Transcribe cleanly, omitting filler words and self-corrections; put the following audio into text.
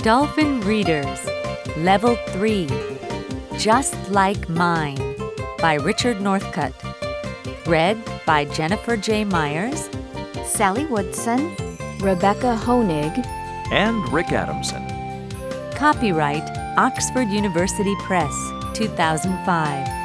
Dolphin Readers, Level 3, Just Like Mine by Richard Northcutt. Read by Jennifer J. Myers, Sally Woodson, Rebecca Honig, and Rick Adamson. Copyright Oxford University Press, 2005.